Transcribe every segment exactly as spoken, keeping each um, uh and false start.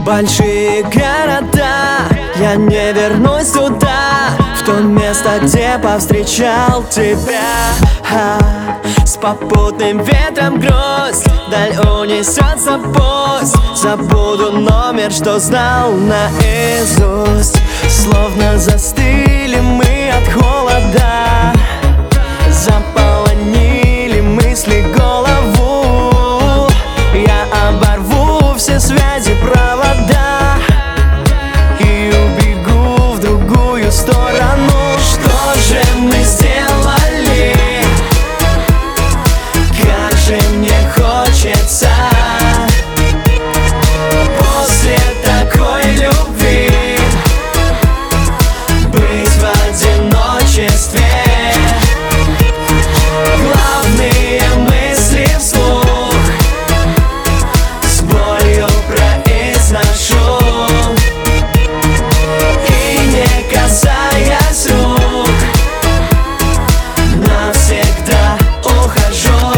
большие города, я не вернусь туда, в то место, где повстречал тебя. а, С попутным ветром грусть вдаль унесется пусть. Забуду номер, что знал наизусть. Словно застыли мы от холода, заполонили мысли голову. Я оборву все связи, провода и убегу в другую сторону. Что же мы сделали? Как же мне хочется после такой любви быть в одиночестве. Главные мысли вслух с болью произношу, и не касаясь рук навсегда ухожу.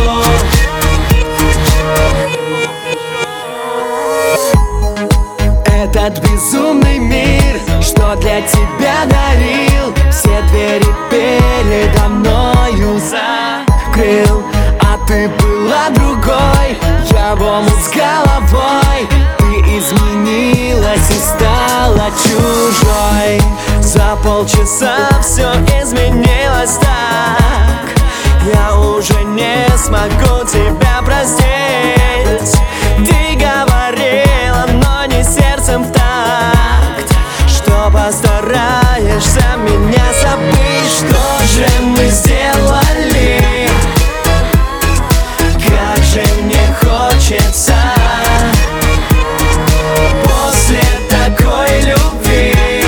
Этот безумный мир, что для тебя дарил, все двери передо мною закрыл. А ты была другой, я в омут с головой. Ты изменилась и стала чужой. За полчаса все изменилось так, я уже не смогу тебя простить. Ты говорила, но не сердцем в такт, что постараешься меня забыть. Что же мы сделали? Как же мне хочется после такой любви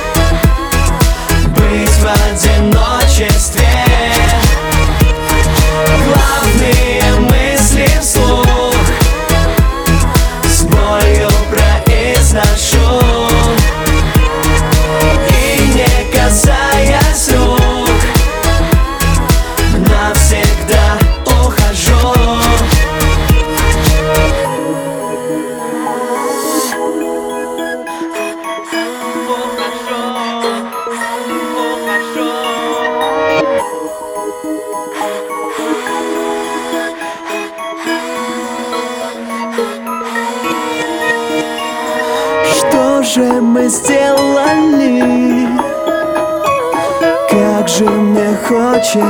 быть в одиночестве. Главные мысли вслух с болью произношу, и не касаясь рук навсегда ухожу. Что же мы сделали? Как же мне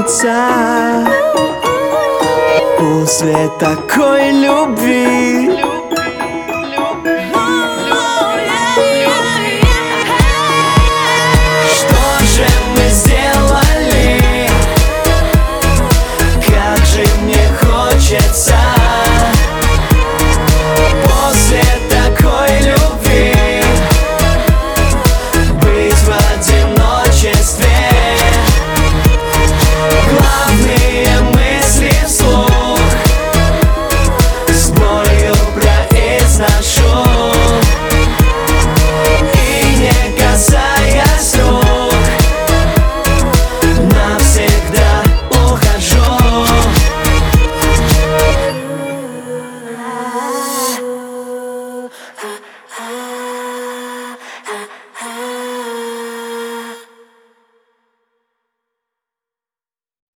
хочется после такой любви